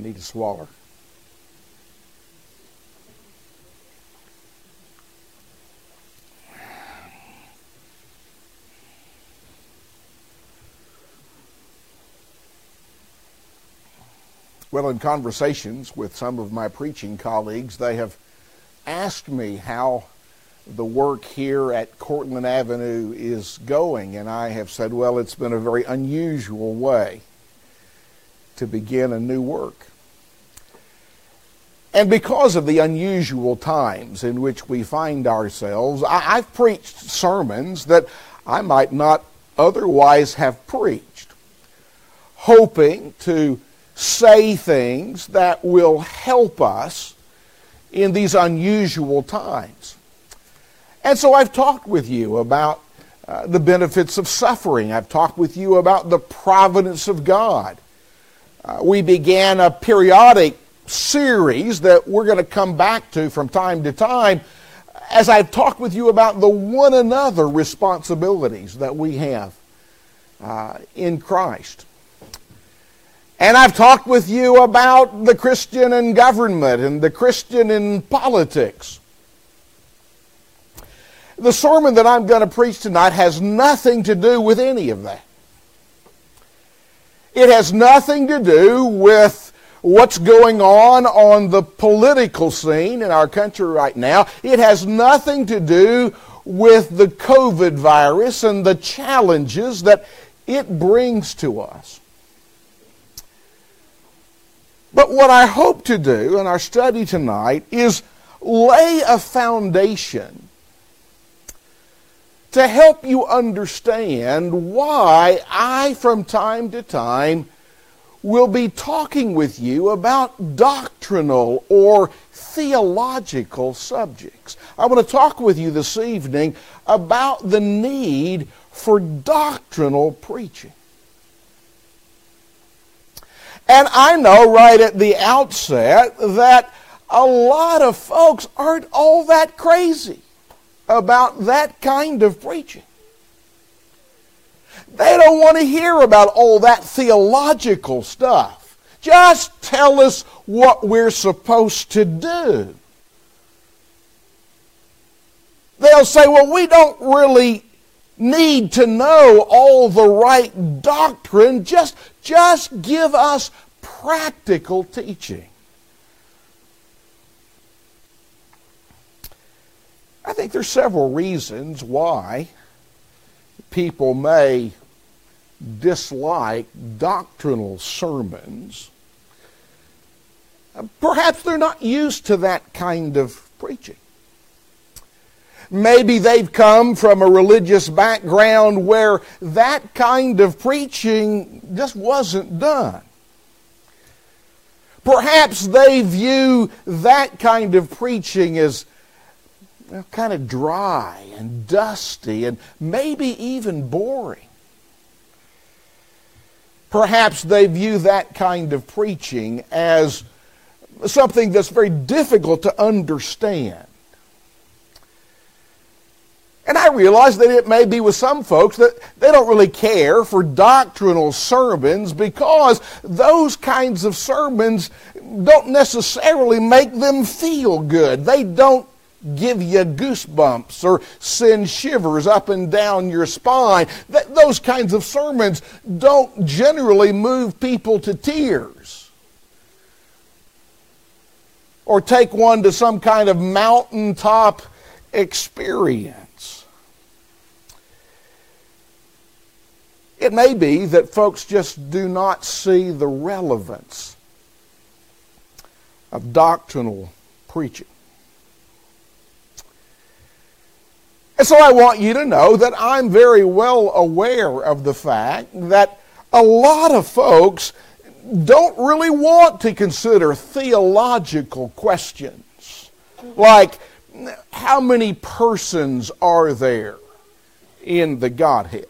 need to swallow. Well, in conversations with some of my preaching colleagues, they have asked me how the work here at Cortland Avenue is going, and I have said, well, it's been a very unusual way to begin a new work. And because of the unusual times in which we find ourselves, I've preached sermons that I might not otherwise have preached, hoping to say things that will help us in these unusual times. And so I've talked with you about the benefits of suffering. I've talked with you about the providence of God. We began a periodic series that we're going to come back to from time to time as I've talked with you about the one another responsibilities that we have in Christ. And I've talked with you about the Christian in government and the Christian in politics. The sermon that I'm going to preach tonight has nothing to do with any of that. It has nothing to do with what's going on the political scene in our country right now. It has nothing to do with the COVID virus and the challenges that it brings to us. But what I hope to do in our study tonight is lay a foundation to help you understand why I, from time to time, will be talking with you about doctrinal or theological subjects. I want to talk with you this evening about the need for doctrinal preaching. And I know right at the outset that a lot of folks aren't all that crazy about that kind of preaching. They don't want to hear about all that theological stuff. Just tell us what we're supposed to do. They'll say, well, we don't really need to know all the right doctrine. Just give us practical teaching. I think there's several reasons why people may dislike doctrinal sermons. Perhaps they're not used to that kind of preaching. Maybe they've come from a religious background where that kind of preaching just wasn't done. Perhaps they view that kind of preaching as kind of dry and dusty and maybe even boring. Perhaps they view that kind of preaching as something that's very difficult to understand. And I realize that it may be with some folks that they don't really care for doctrinal sermons because those kinds of sermons don't necessarily make them feel good. They don't give you goosebumps or send shivers up and down your spine. Those kinds of sermons don't generally move people to tears or take one to some kind of mountaintop experience. It may be that folks just do not see the relevance of doctrinal preaching. And so I want you to know that I'm very well aware of the fact that a lot of folks don't really want to consider theological questions like how many persons are there in the Godhead?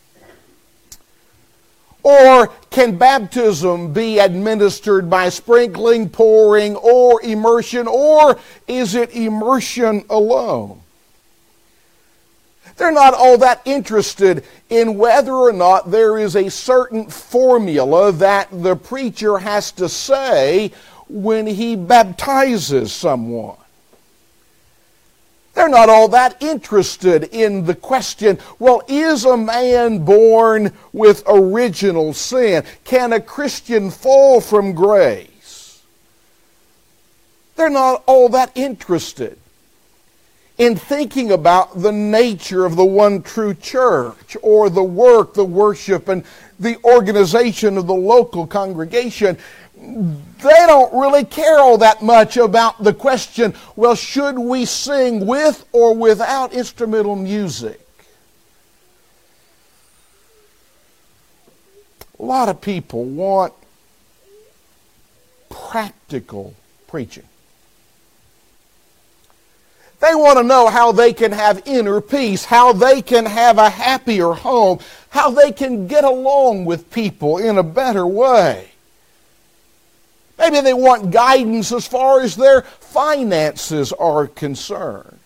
Or can baptism be administered by sprinkling, pouring, or immersion, or is it immersion alone? They're not all that interested in whether or not there is a certain formula that the preacher has to say when he baptizes someone. They're not all that interested in the question, well, is a man born with original sin? Can a Christian fall from grace? They're not all that interested in thinking about the nature of the one true church, or the work, the worship, and the organization of the local congregation. They don't really care all that much about the question, well, should we sing with or without instrumental music? A lot of people want practical preaching. They want to know how they can have inner peace, how they can have a happier home, how they can get along with people in a better way. Maybe they want guidance as far as their finances are concerned.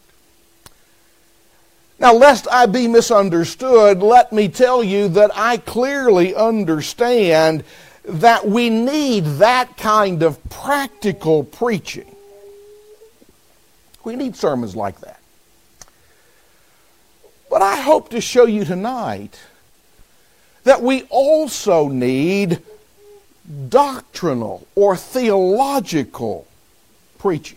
Now, lest I be misunderstood, let me tell you that I clearly understand that we need that kind of practical preaching. We need sermons like that. But I hope to show you tonight that we also need doctrinal or theological preaching.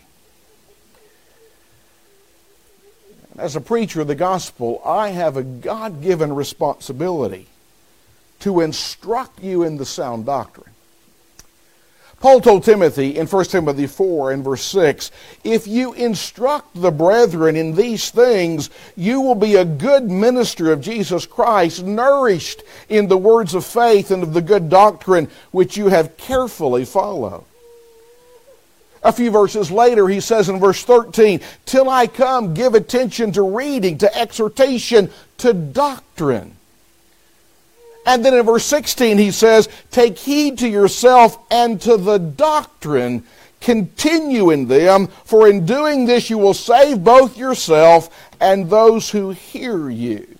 As a preacher of the gospel, I have a God-given responsibility to instruct you in the sound doctrine. Paul told Timothy in 1 Timothy 4 and verse 6, if you instruct the brethren in these things, you will be a good minister of Jesus Christ, nourished in the words of faith and of the good doctrine which you have carefully followed. A few verses later, he says in verse 13, till I come, give attention to reading, to exhortation, to doctrine. And then in verse 16 he says, take heed to yourself and to the doctrine, continue in them, for in doing this you will save both yourself and those who hear you.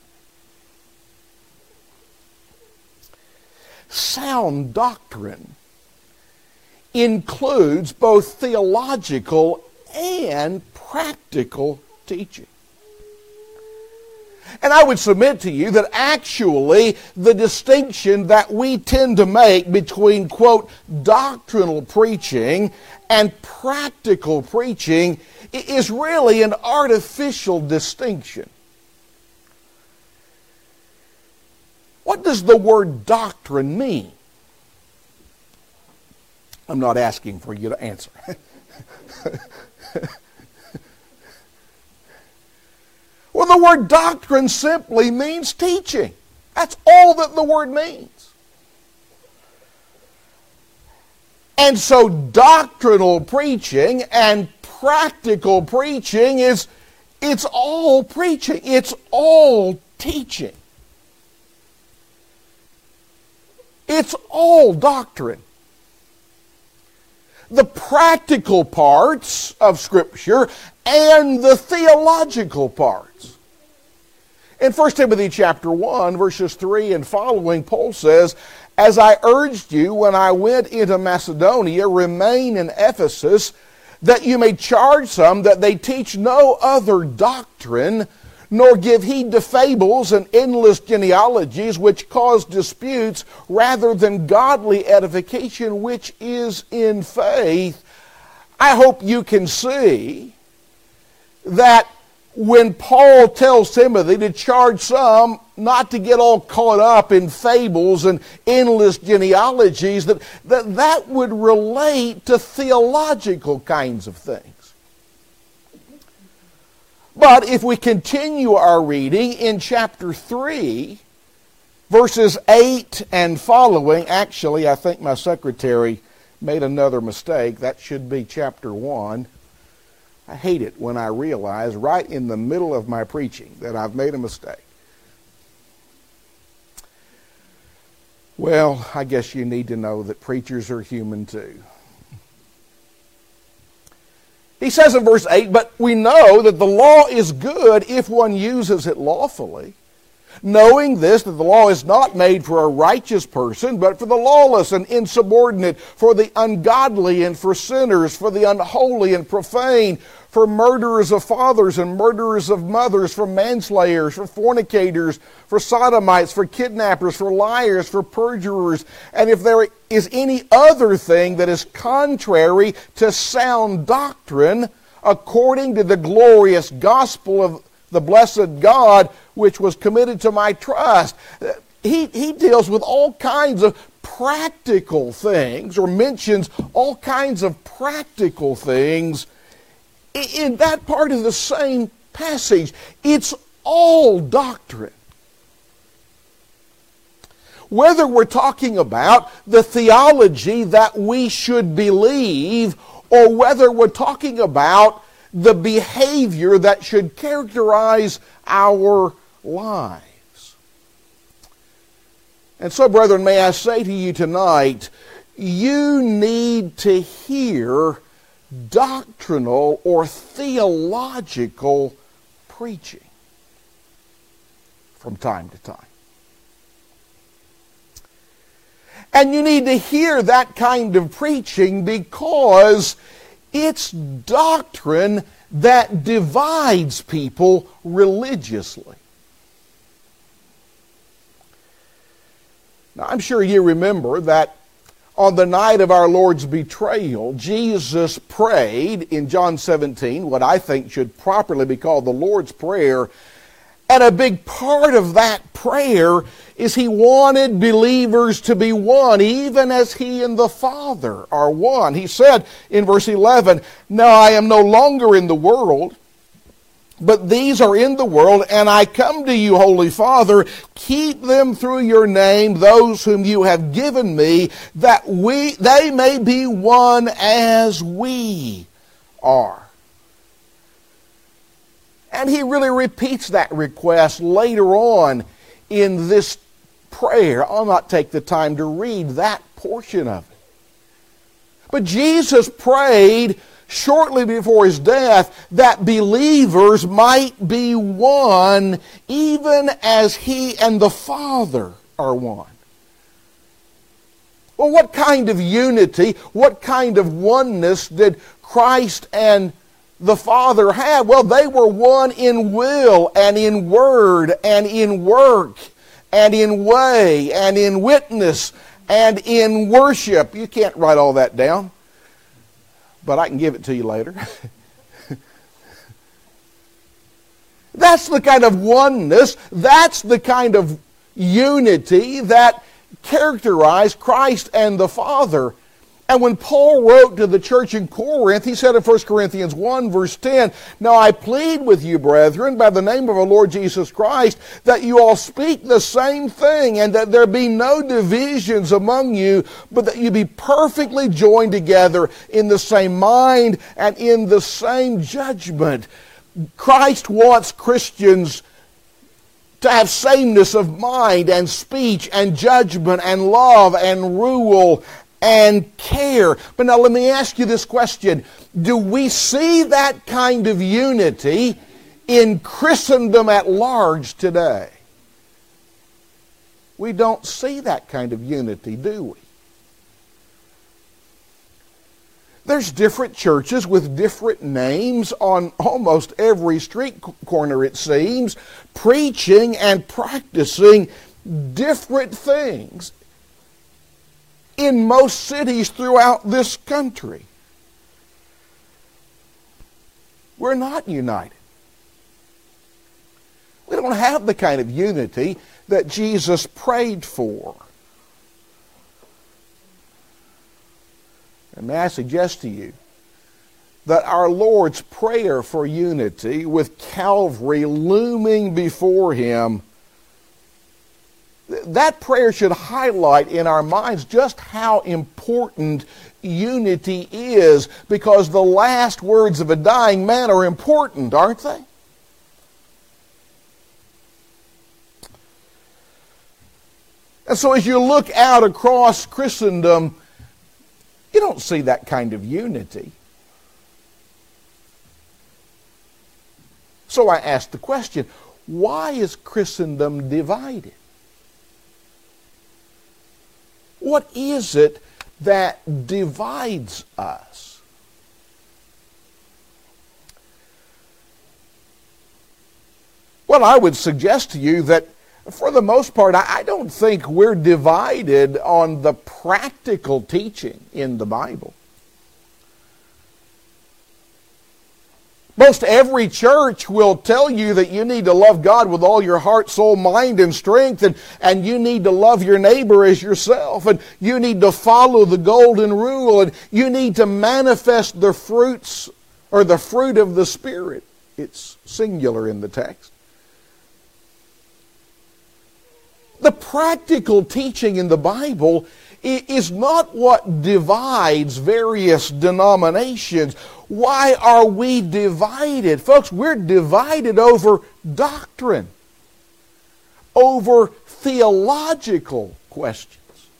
Sound doctrine includes both theological and practical teaching. And I would submit to you that actually the distinction that we tend to make between, quote, doctrinal preaching and practical preaching is really an artificial distinction. What does the word doctrine mean? I'm not asking for you to answer. Well, the word doctrine simply means teaching. That's all that the word means. And so doctrinal preaching and practical preaching it's all preaching. It's all teaching. It's all doctrine. The practical parts of Scripture and the theological parts. In 1 Timothy chapter 1, verses 3 and following, Paul says, as I urged you when I went into Macedonia, remain in Ephesus, that you may charge some that they teach no other doctrine, nor give heed to fables and endless genealogies which cause disputes, rather than godly edification which is in faith. I hope you can see that when Paul tells Timothy to charge some not to get all caught up in fables and endless genealogies, that would relate to theological kinds of things. But if we continue our reading in chapter 3, verses 8 and following, actually I think my secretary made another mistake. That should be chapter 1. I hate it when I realize right in the middle of my preaching that I've made a mistake. Well, I guess you need to know that preachers are human too. He says in verse 8, "But we know that the law is good if one uses it lawfully. Knowing this, that the law is not made for a righteous person, but for the lawless and insubordinate, for the ungodly and for sinners, for the unholy and profane, for murderers of fathers and murderers of mothers, for manslayers, for fornicators, for sodomites, for kidnappers, for liars, for perjurers. And if there is any other thing that is contrary to sound doctrine, according to the glorious gospel of the blessed God, which was committed to my trust." He deals with all kinds of practical things, or mentions all kinds of practical things in that part of the same passage. It's all doctrine. Whether we're talking about the theology that we should believe, or whether we're talking about the behavior that should characterize our lives. And so, brethren, may I say to you tonight, you need to hear doctrinal or theological preaching from time to time. And you need to hear that kind of preaching because it's doctrine that divides people religiously. Now, I'm sure you remember that on the night of our Lord's betrayal, Jesus prayed in John 17, what I think should properly be called the Lord's Prayer. And a big part of that prayer is he wanted believers to be one, even as he and the Father are one. He said in verse 11, "Now I am no longer in the world, but these are in the world, and I come to you, Holy Father, keep them through your name, those whom you have given me, that they may be one as we are." And he really repeats that request later on in this prayer. I'll not take the time to read that portion of it. But Jesus prayed shortly before his death that believers might be one, even as he and the Father are one. Well, what kind of unity, what kind of oneness did Christ and the Father have? Well, they were one in will and in word and in work and in way and in witness and in worship. You can't write all that down, but I can give it to you later. That's the kind of oneness, that's the kind of unity that characterized Christ and the Father. And when Paul wrote to the church in Corinth, he said in 1 Corinthians 1, verse 10, "Now I plead with you, brethren, by the name of our Lord Jesus Christ, that you all speak the same thing, and that there be no divisions among you, but that you be perfectly joined together in the same mind and in the same judgment." Christ wants Christians to have sameness of mind and speech and judgment and love and rule and care. But now let me ask you this question. Do we see that kind of unity in Christendom at large today? We don't see that kind of unity, do we? There's different churches with different names on almost every street corner, it seems, preaching and practicing different things in most cities throughout this country. We're not united. We don't have the kind of unity that Jesus prayed for. And may I suggest to you that our Lord's prayer for unity, with Calvary looming before him, that prayer should highlight in our minds just how important unity is, because the last words of a dying man are important, aren't they? And so as you look out across Christendom, you don't see that kind of unity. So I ask the question, why is Christendom divided? What is it that divides us? Well, I would suggest to you that for the most part, I don't think we're divided on the practical teaching in the Bible. Most every church will tell you that you need to love God with all your heart, soul, mind, and strength, and you need to love your neighbor as yourself, and you need to follow the golden rule, and you need to manifest the fruits, or the fruit of the Spirit. It's singular in the text. The practical teaching in the Bible is not what divides various denominations. Why are we divided? Folks, we're divided over doctrine, over theological questions.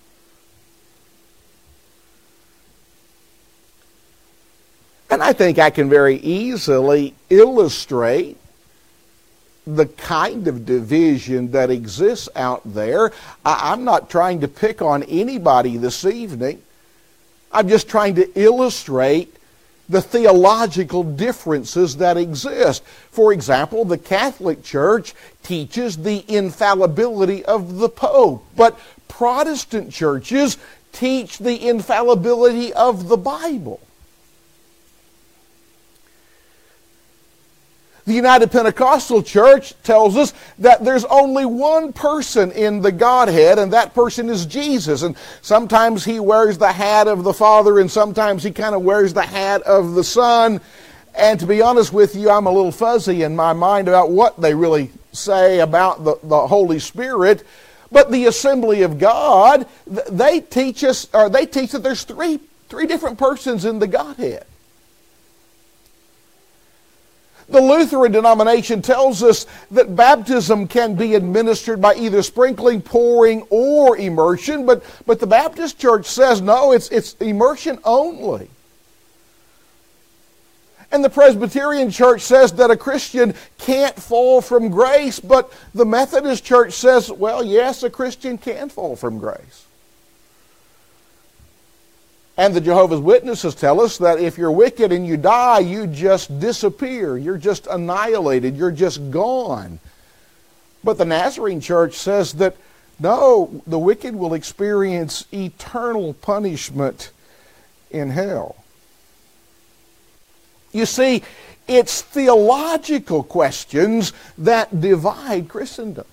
And I think I can very easily illustrate the kind of division that exists out there. I'm not trying to pick on anybody this evening. I'm just trying to illustrate the theological differences that exist. For example, the Catholic Church teaches the infallibility of the Pope, but Protestant churches teach the infallibility of the Bible. The United Pentecostal Church tells us that there's only one person in the Godhead, and that person is Jesus. And sometimes he wears the hat of the Father, and sometimes he kind of wears the hat of the Son. And to be honest with you, I'm a little fuzzy in my mind about what they really say about the Holy Spirit. But the Assembly of God, they teach that there's three different persons in the Godhead. The Lutheran denomination tells us that baptism can be administered by either sprinkling, pouring, or immersion, but the Baptist Church says no, it's immersion only. And the Presbyterian Church says that a Christian can't fall from grace, but the Methodist Church says, well, yes, a Christian can fall from grace. And the Jehovah's Witnesses tell us that if you're wicked and you die, you just disappear. You're just annihilated. You're just gone. But the Nazarene Church says that, no, the wicked will experience eternal punishment in hell. You see, it's theological questions that divide Christendom.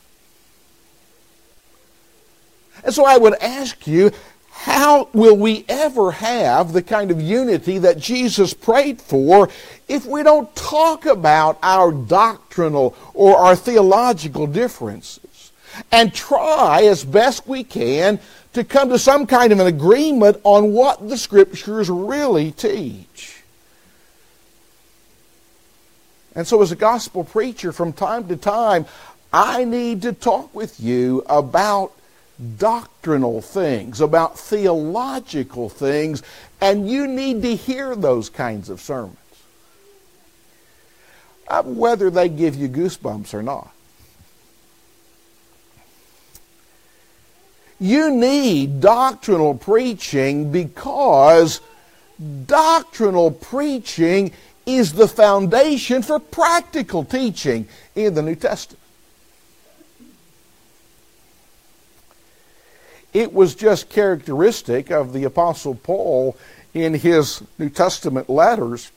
And so I would ask you, how will we ever have the kind of unity that Jesus prayed for if we don't talk about our doctrinal or our theological differences and try as best we can to come to some kind of an agreement on what the Scriptures really teach? And so as a gospel preacher, from time to time, I need to talk with you about doctrinal things, about theological things, and you need to hear those kinds of sermons, whether they give you goosebumps or not. You need doctrinal preaching because doctrinal preaching is the foundation for practical teaching in the New Testament. It was just characteristic of the Apostle Paul in his New Testament letters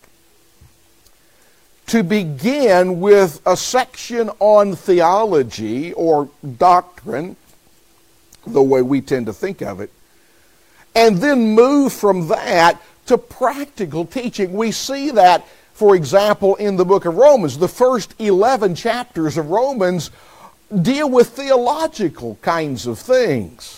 to begin with a section on theology or doctrine, the way we tend to think of it, and then move from that to practical teaching. We see that, for example, in the book of Romans. The first 11 chapters of Romans deal with theological kinds of things.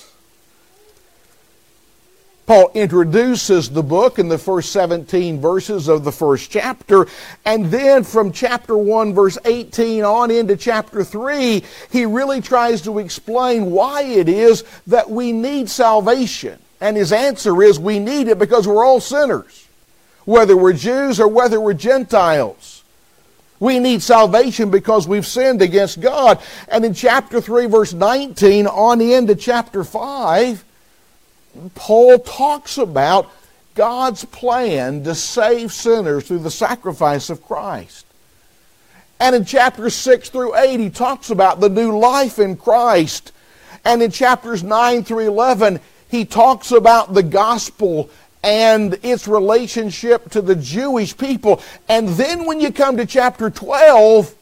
Paul introduces the book in the first 17 verses of the first chapter, and then from chapter 1, verse 18 on into chapter 3, he really tries to explain why it is that we need salvation. And his answer is we need it because we're all sinners, whether we're Jews or whether we're Gentiles. We need salvation because we've sinned against God. And in chapter 3, verse 19, on into chapter 5, Paul talks about God's plan to save sinners through the sacrifice of Christ. And in chapters 6 through 8, he talks about the new life in Christ. And in chapters 9 through 11, he talks about the gospel and its relationship to the Jewish people. And then when you come to chapter 12,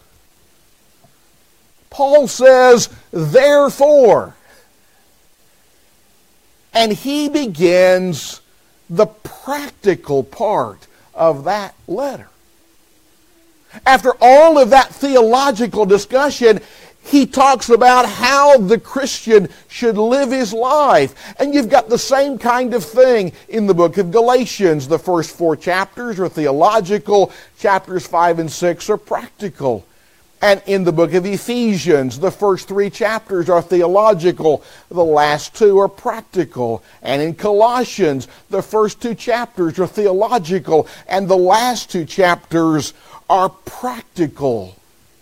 Paul says, therefore. And he begins the practical part of that letter. After all of that theological discussion, he talks about how the Christian should live his life. And you've got the same kind of thing in the book of Galatians. The first 4 chapters are theological. Chapters 5 and 6 are practical. And in the book of Ephesians, the first 3 chapters are theological. The last 2 are practical. And in Colossians, the first 2 chapters are theological. And the last 2 chapters are practical.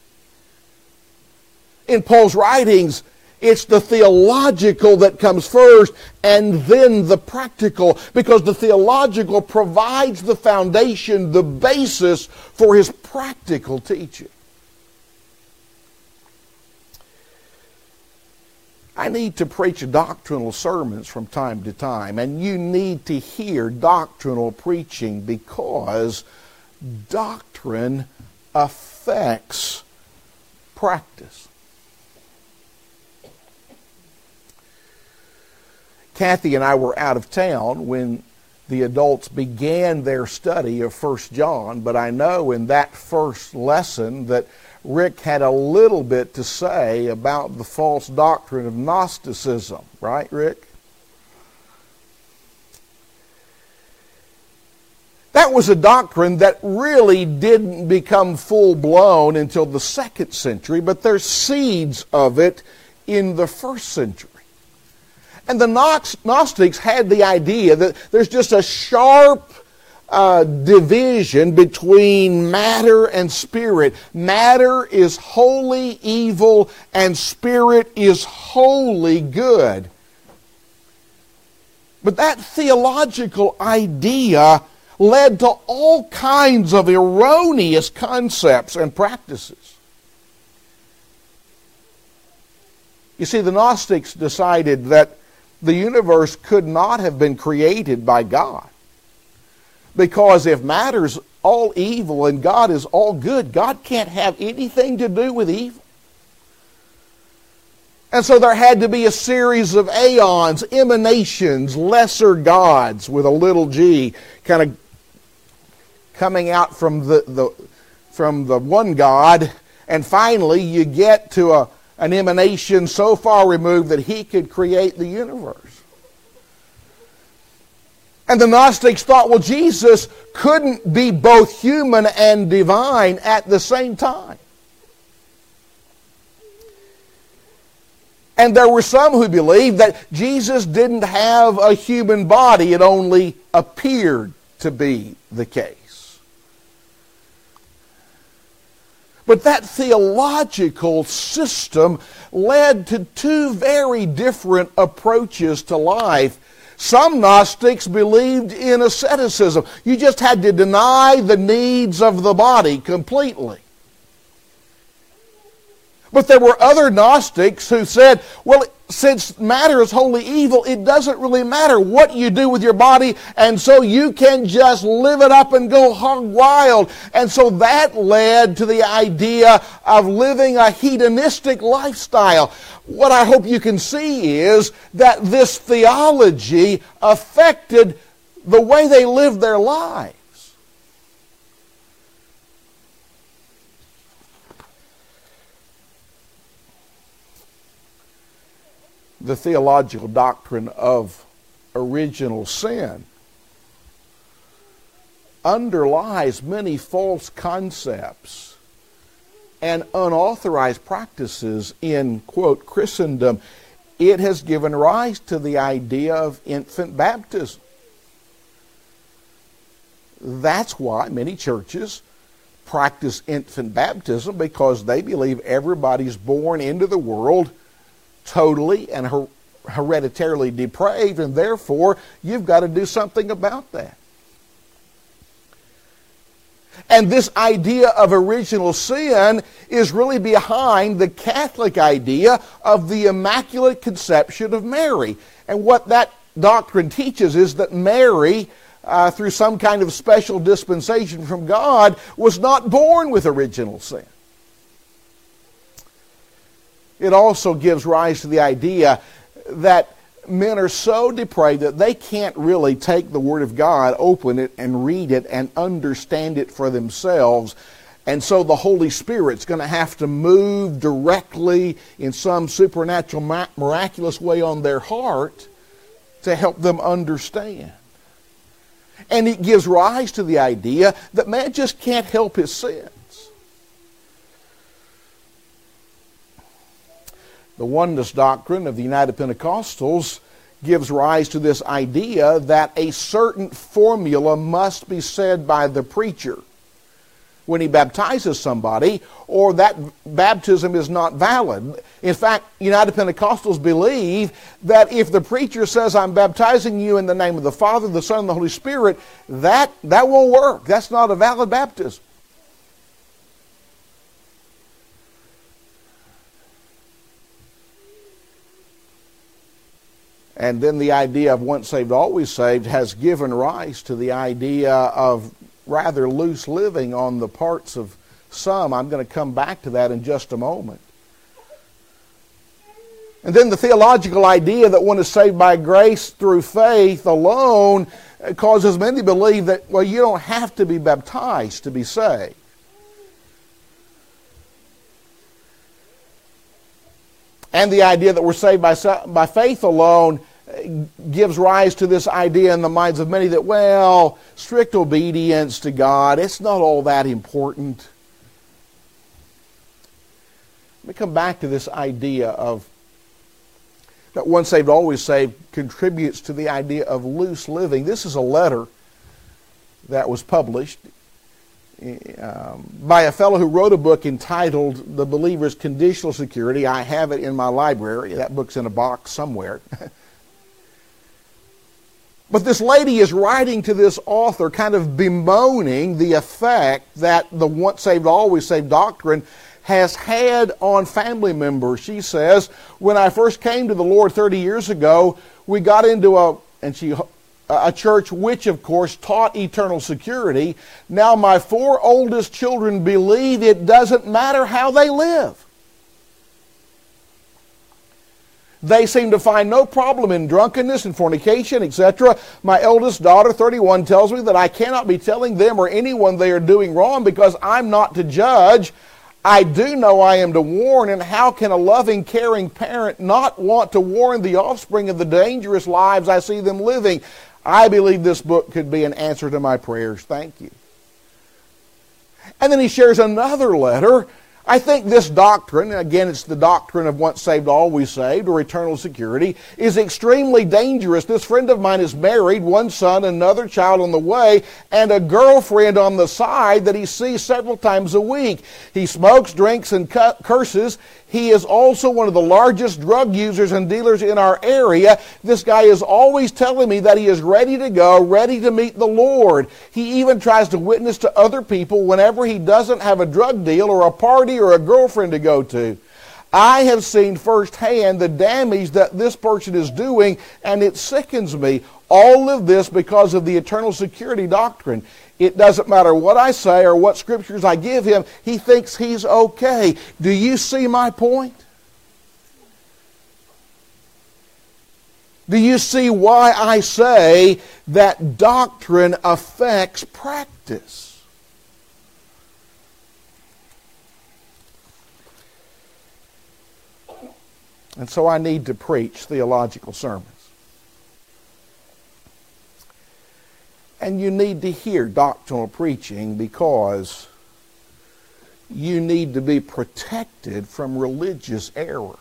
In Paul's writings, it's the theological that comes first and then the practical, because the theological provides the foundation, the basis for his practical teaching. I need to preach doctrinal sermons from time to time, and you need to hear doctrinal preaching because doctrine affects practice. Kathy and I were out of town when the adults began their study of 1 John, but I know in that first lesson that Rick had a little bit to say about the false doctrine of Gnosticism. Right, Rick? That was a doctrine that really didn't become full-blown until the 2nd century, but there's seeds of it in the 1st century. And the Gnostics had the idea that there's just a sharp division between matter and spirit. Matter is wholly evil and spirit is wholly good. But that theological idea led to all kinds of erroneous concepts and practices. You see, the Gnostics decided that the universe could not have been created by God. Because if matter's all evil and God is all good, God can't have anything to do with evil. And so there had to be a series of aeons, emanations, lesser gods with a little g, kind of coming out from the one God, and finally you get to an emanation so far removed that he could create the universe. And the Gnostics thought, well, Jesus couldn't be both human and divine at the same time. And there were some who believed that Jesus didn't have a human body. It only appeared to be the case. But that theological system led to 2 very different approaches to life. Some Gnostics believed in asceticism. You just had to deny the needs of the body completely. But there were other Gnostics who said, well, since matter is wholly evil, it doesn't really matter what you do with your body, and so you can just live it up and go hog wild. And so that led to the idea of living a hedonistic lifestyle. What I hope you can see is that this theology affected the way they lived their lives. The theological doctrine of original sin underlies many false concepts and unauthorized practices in, quote, Christendom. It has given rise to the idea of infant baptism. That's why many churches practice infant baptism because they believe everybody's born into the world totally and hereditarily depraved, and therefore you've got to do something about that. And this idea of original sin is really behind the Catholic idea of the Immaculate Conception of Mary. And what that doctrine teaches is that Mary, through some kind of special dispensation from God, was not born with original sin. It also gives rise to the idea that men are so depraved that they can't really take the Word of God, open it, and read it, and understand it for themselves. And so the Holy Spirit's going to have to move directly in some supernatural, miraculous way on their heart to help them understand. And it gives rise to the idea that man just can't help his sins. The oneness doctrine of the United Pentecostals gives rise to this idea that a certain formula must be said by the preacher when he baptizes somebody, or that baptism is not valid. In fact, United Pentecostals believe that if the preacher says, "I'm baptizing you in the name of the Father, the Son, and the Holy Spirit," that won't work. That's not a valid baptism. And then the idea of once saved, always saved has given rise to the idea of rather loose living on the parts of some. I'm going to come back to that in just a moment. And then the theological idea that one is saved by grace through faith alone causes many to believe that, well, you don't have to be baptized to be saved. And the idea that we're saved by faith alone gives rise to this idea in the minds of many that, well, strict obedience to God, it's not all that important. Let me come back to this idea of that once saved, always saved contributes to the idea of loose living. This is a letter that was published by a fellow who wrote a book entitled The Believer's Conditional Security. I have it in my library. That book's in a box somewhere. But this lady is writing to this author kind of bemoaning the effect that the once saved, always saved doctrine has had on family members. She says, "When I first came to the Lord 30 years ago, we got into a church which, of course, taught eternal security. Now my 4 oldest children believe it doesn't matter how they live. They seem to find no problem in drunkenness and fornication, etc. My eldest daughter, 31, tells me that I cannot be telling them or anyone they are doing wrong because I'm not to judge. I do know I am to warn, and how can a loving, caring parent not want to warn the offspring of the dangerous lives I see them living? I believe this book could be an answer to my prayers. Thank you." And then he shares another letter. I think this doctrine, again it's the doctrine of once saved, always saved, or eternal security, is extremely dangerous. This friend of mine is married, 1 son, another child on the way, and a girlfriend on the side that he sees several times a week. He smokes, drinks, and curses. He is also one of the largest drug users and dealers in our area. This guy is always telling me that he is ready to go, ready to meet the Lord. He even tries to witness to other people whenever he doesn't have a drug deal or a party or a girlfriend to go to. I have seen firsthand the damage that this person is doing, and it sickens me. All of this because of the eternal security doctrine. It doesn't matter what I say or what scriptures I give him, he thinks he's okay. Do you see my point? Do you see why I say that doctrine affects practice? And so I need to preach theological sermons. And you need to hear doctrinal preaching because you need to be protected from religious error.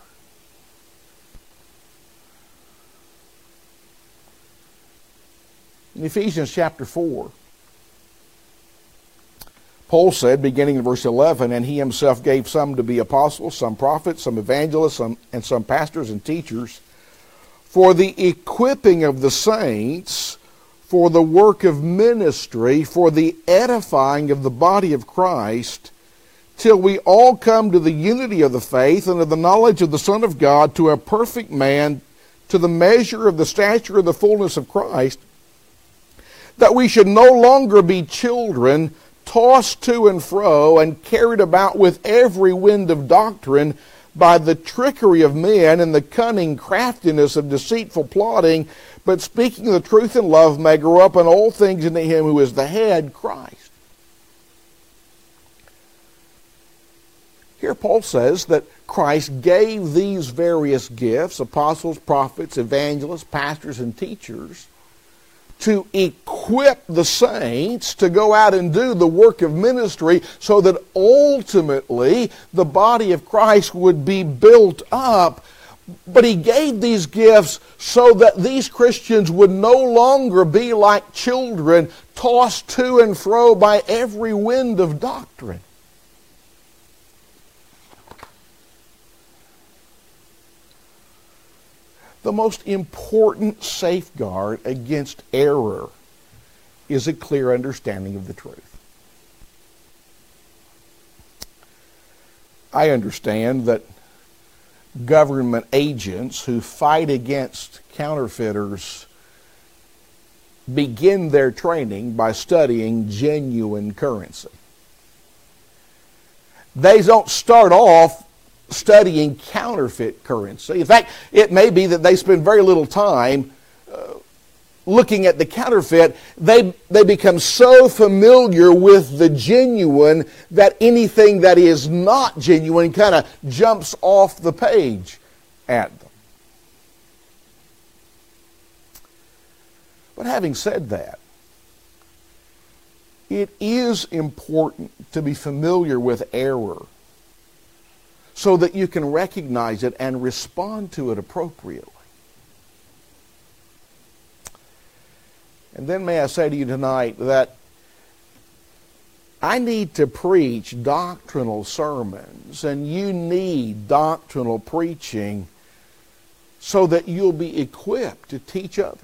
In Ephesians chapter 4, Paul said, beginning in verse 11, and he himself gave some to be apostles, some prophets, some evangelists, and some pastors and teachers, for the equipping of the saints, for the work of ministry, for the edifying of the body of Christ, till we all come to the unity of the faith and of the knowledge of the Son of God, to a perfect man, to the measure of the stature of the fullness of Christ, that we should no longer be children, tossed to and fro and carried about with every wind of doctrine by the trickery of men and the cunning craftiness of deceitful plotting, but speaking the truth in love may grow up in all things into him who is the head, Christ. Here Paul says that Christ gave these various gifts, apostles, prophets, evangelists, pastors, and teachers, to equip the saints to go out and do the work of ministry so that ultimately the body of Christ would be built up. But he gave these gifts so that these Christians would no longer be like children tossed to and fro by every wind of doctrine. The most important safeguard against error is a clear understanding of the truth. I understand that government agents who fight against counterfeiters begin their training by studying genuine currency. They don't start off studying counterfeit currency. In fact, it may be that they spend very little time looking at the counterfeit. They become so familiar with the genuine that anything that is not genuine kind of jumps off the page at them. But having said that, it is important to be familiar with error so that you can recognize it and respond to it appropriately. And then may I say to you tonight that I need to preach doctrinal sermons, and you need doctrinal preaching so that you'll be equipped to teach others.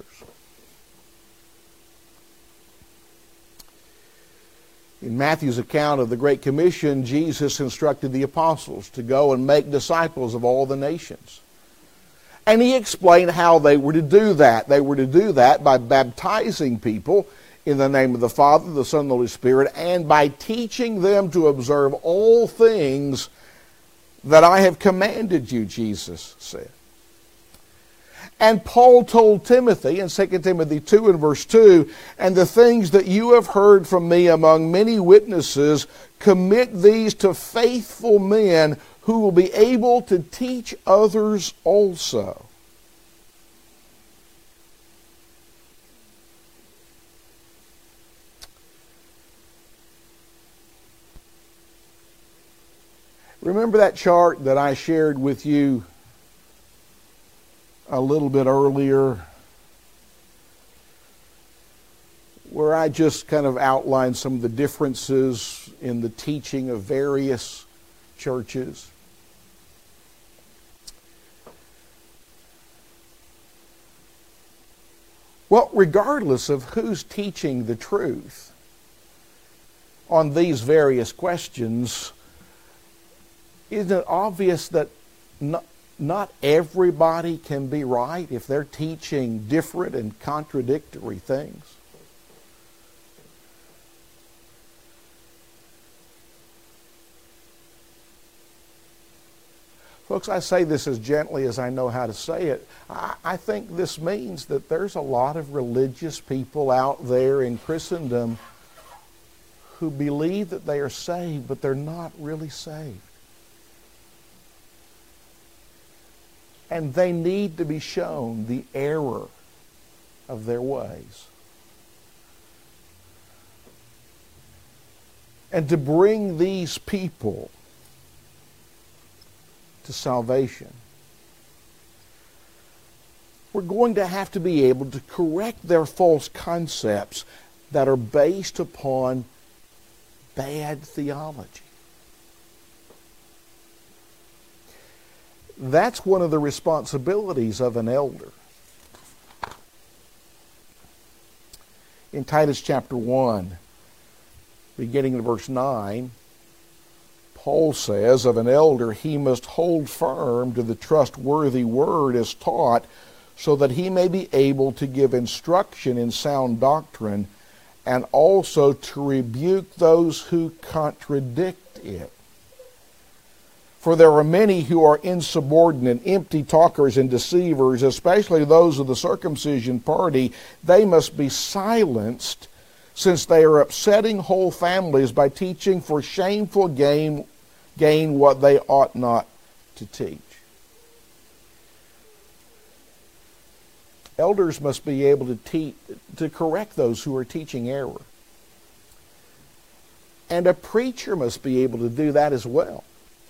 In Matthew's account of the Great Commission, Jesus instructed the apostles to go and make disciples of all the nations. And he explained how they were to do that. They were to do that by baptizing people in the name of the Father, the Son, and the Holy Spirit, and by teaching them to observe all things that I have commanded you, Jesus said. And Paul told Timothy in 2 Timothy 2 and verse 2, and the things that you have heard from me among many witnesses, commit these to faithful men who will be able to teach others also. Remember that chart that I shared with you a little bit earlier, where I just kind of outlined some of the differences in the teaching of various churches? Well, regardless of who's teaching the truth on these various questions, isn't it obvious that not everybody can be right if they're teaching different and contradictory things? Folks, I say this as gently as I know how to say it. I think this means that there's a lot of religious people out there in Christendom who believe that they are saved, but they're not really saved. And they need to be shown the error of their ways. And to bring these people to salvation, we're going to have to be able to correct their false concepts that are based upon bad theology. That's one of the responsibilities of an elder. In Titus chapter 1, beginning in verse 9, Paul says of an elder, he must hold firm to the trustworthy word as taught, so that he may be able to give instruction in sound doctrine, and also to rebuke those who contradict it. For there are many who are insubordinate, empty talkers and deceivers, especially those of the circumcision party. They must be silenced, since they are upsetting whole families by teaching for shameful gain what they ought not to teach. Elders must be able to correct those who are teaching error. And a preacher must be able to do that as well.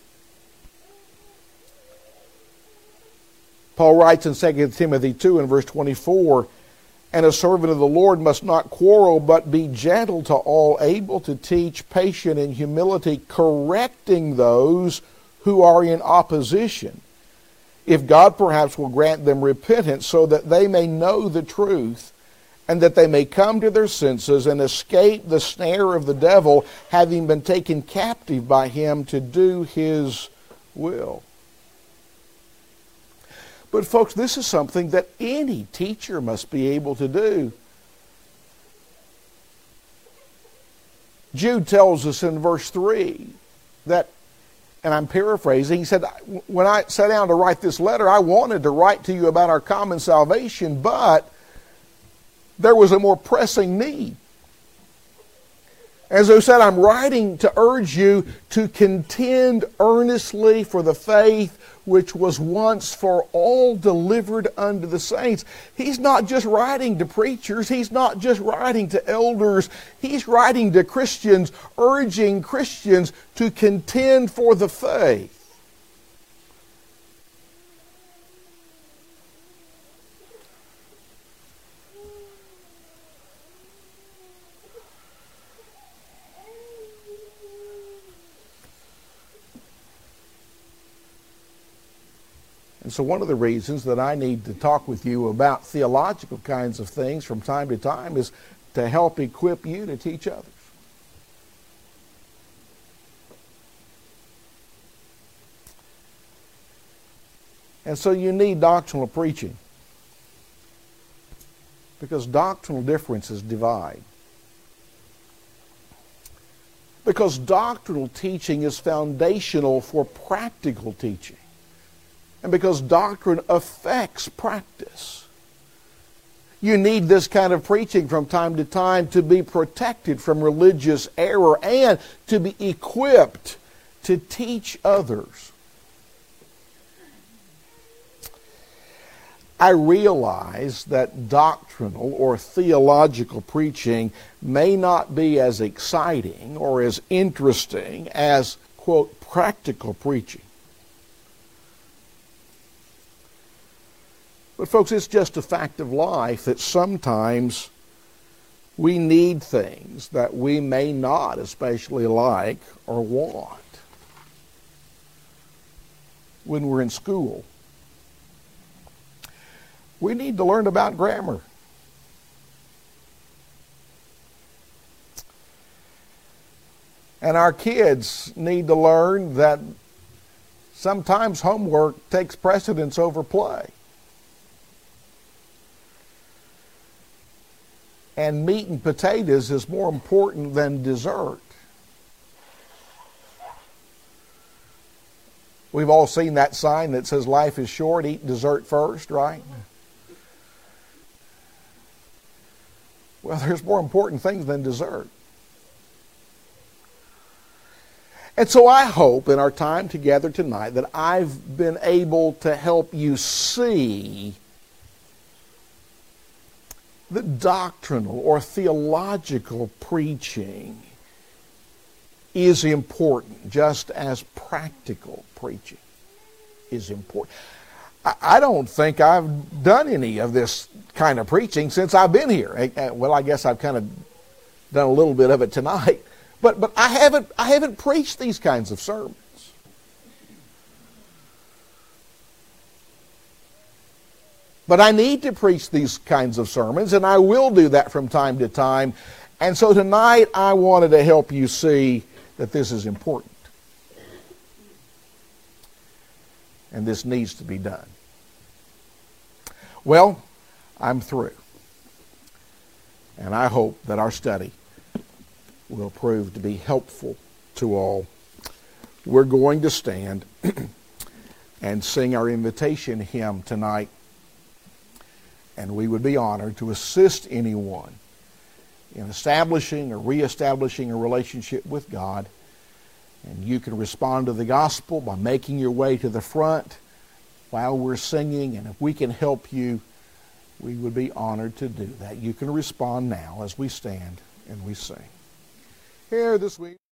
Paul writes in 2 Timothy 2 and verse 24, and a servant of the Lord must not quarrel, but be gentle to all, able to teach, patient in humility, correcting those who are in opposition, if God perhaps will grant them repentance, so that they may know the truth, and that they may come to their senses and escape the snare of the devil, having been taken captive by him to do his will. But folks, this is something that any teacher must be able to do. Jude tells us in verse 3 that, and I'm paraphrasing, he said, when I sat down to write this letter, I wanted to write to you about our common salvation, but there was a more pressing need. As I said, I'm writing to urge you to contend earnestly for the faith which was once for all delivered unto the saints. He's not just writing to preachers. He's not just writing to elders. He's writing to Christians, urging Christians to contend for the faith. And so one of the reasons that I need to talk with you about theological kinds of things from time to time is to help equip you to teach others. And so you need doctrinal preaching, because doctrinal differences divide. Because doctrinal teaching is foundational for practical teaching. And because doctrine affects practice. You need this kind of preaching from time to time to be protected from religious error and to be equipped to teach others. I realize that doctrinal or theological preaching may not be as exciting or as interesting as, quote, practical preaching. But folks, it's just a fact of life that sometimes we need things that we may not especially like or want. When we're in school, we need to learn about grammar. And our kids need to learn that sometimes homework takes precedence over play. And meat and potatoes is more important than dessert. We've all seen that sign that says life is short, eat dessert first, right? Well, there's more important things than dessert. And so I hope in our time together tonight that I've been able to help you see that doctrinal or theological preaching is important, just as practical preaching is important. I don't think I've done any of this kind of preaching since I've been here. Well, I guess I've kind of done a little bit of it tonight. But I haven't preached these kinds of sermons. But I need to preach these kinds of sermons, and I will do that from time to time. And so tonight I wanted to help you see that this is important. And this needs to be done. Well, I'm through. And I hope that our study will prove to be helpful to all. We're going to stand and sing our invitation hymn tonight. And we would be honored to assist anyone in establishing or reestablishing a relationship with God. And you can respond to the gospel by making your way to the front while we're singing. And if we can help you, we would be honored to do that. You can respond now as we stand and we sing. Here this week.